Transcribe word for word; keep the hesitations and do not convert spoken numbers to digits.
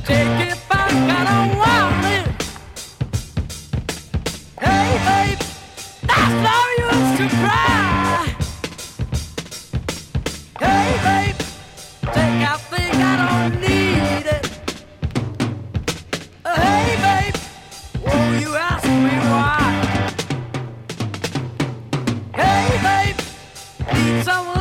take it back, I don't want it. Hey, babe, that's no use to cry. Hey, babe, take that thing, I don't need it. Hey, babe, won't you ask me why? Hey, babe, need someone